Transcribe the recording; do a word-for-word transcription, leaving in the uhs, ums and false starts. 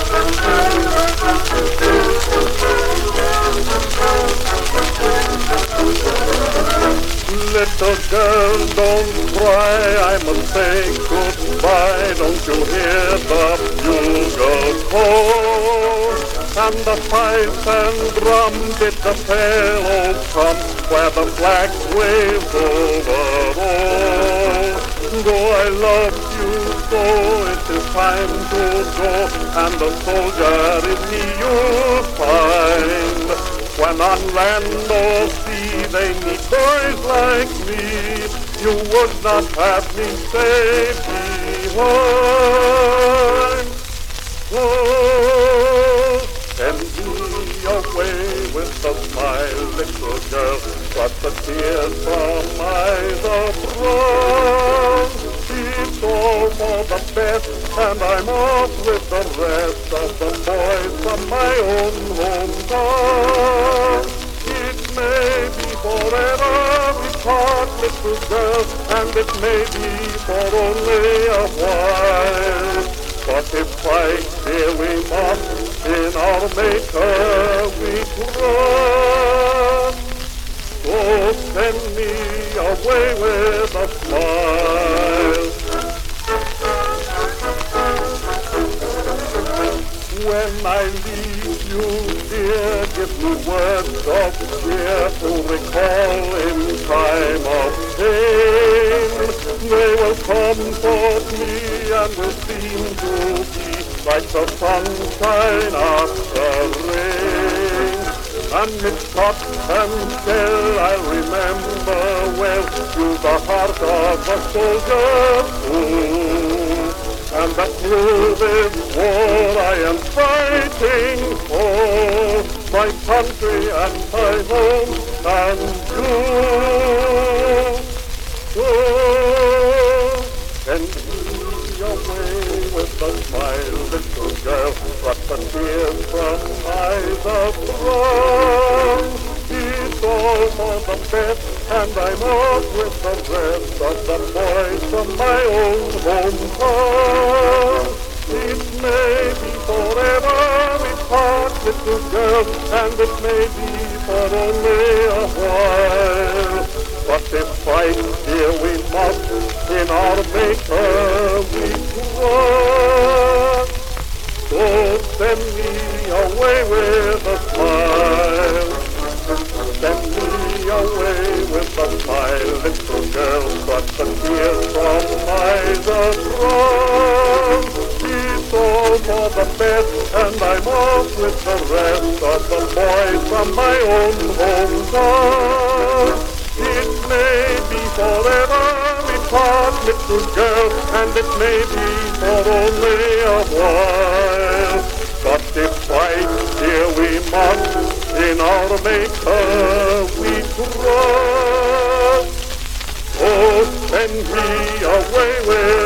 Little girl, don't cry, I must say goodbye. Don't you hear the bugle call? And the fife and drum bid the fellow come, where the flag waves over all. Though I love you so, it is time to go, and the soldier in me you'll find. When on land or sea they need boys like me, you would not have me stay behind. Oh, send me away with a smile, little girl, but the tears from eyes of wrong. It's all for the best, and I'm off with the rest of the boys from my own hometown. It may be forever we part, little girl, and it may be for only a while. But if fight here we must, in our Maker we trust. So send me away with a smile. When I leave you, dear, give me words of cheer to recall in time of pain. They will comfort me and will seem to be like the sunshine after rain. Amidst shot and shell I'll remember well through the heart of a soldier true. And that through this war I am fighting for my country and my home and you. Oh, send me away with a smile, little girl, but the tears from eyes of wrong. It's all for the best, and I'm off with the rest of the boys from my own hometown. It may be forever we part, little girl, and it may be for only a while. But if fight here we must, in our Maker we trust. So send me away with a smile. Send me away with a smile, little girl, but the tears from eyes are wrong. It's all for the best, and I'm off with the rest of the boys from my own hometown. It may be forever we part, little girl, and it may be for only a while. But if fight here we must, in our Maker we trust. Oh, send me away with